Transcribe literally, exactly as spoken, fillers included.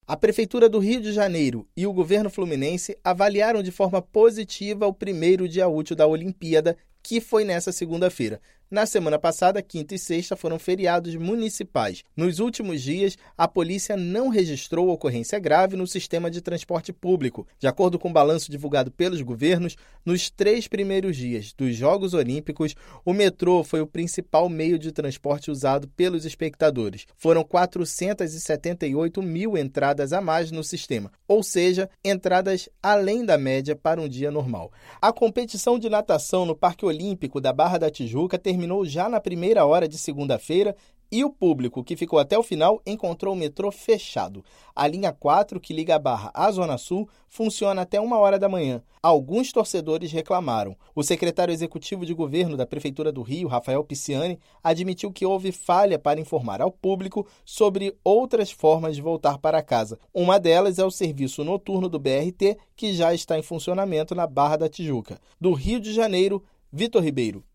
A Prefeitura do Rio de Janeiro e o governo fluminense avaliaram de forma positiva o primeiro dia útil da Olimpíada, que foi nessa segunda-feira. Na semana passada, quinta e sexta foram feriados municipais. Nos últimos dias, a polícia não registrou ocorrência grave no sistema de transporte público. De acordo com o balanço divulgado pelos governos, nos três primeiros dias dos Jogos Olímpicos, o metrô foi o principal meio de transporte usado pelos espectadores. Foram quatrocentas e setenta e oito mil entradas a mais no sistema, ou seja, entradas além da média para um dia normal. A competição de natação no Parque Olímpico da Barra da Tijuca terminou terminou já na primeira hora de segunda-feira e o público que ficou até o final encontrou o metrô fechado. A linha quatro, que liga a Barra à Zona Sul, funciona até uma hora da manhã. Alguns torcedores reclamaram. O secretário executivo de governo da Prefeitura do Rio, Rafael Pisciani, admitiu que houve falha para informar ao público sobre outras formas de voltar para casa. Uma delas é o serviço noturno do B R T, que já está em funcionamento na Barra da Tijuca. Do Rio de Janeiro, Vitor Ribeiro.